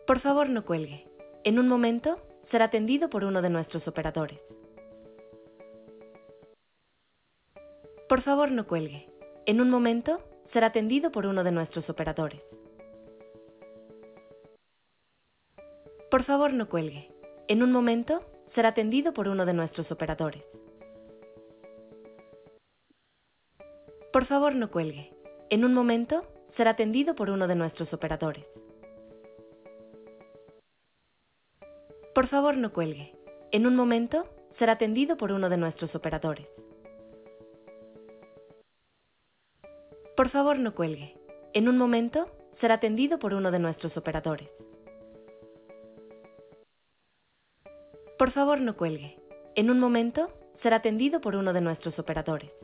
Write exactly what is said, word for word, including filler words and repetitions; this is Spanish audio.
Por favor, no cuelgue. En un momento, será atendido por uno de nuestros operadores. Por favor, no cuelgue. En un momento, será atendido por uno de nuestros operadores. Por favor, no cuelgue. En un momento, será atendido por uno de nuestros operadores. Por favor, no cuelgue. En un momento, será atendido por uno de nuestros operadores. Por favor, no cuelgue. En un momento, será atendido por uno de nuestros operadores. Por favor, no cuelgue. En un momento, será atendido por uno de nuestros operadores. Por favor, no cuelgue. En un momento, será atendido por uno de nuestros operadores.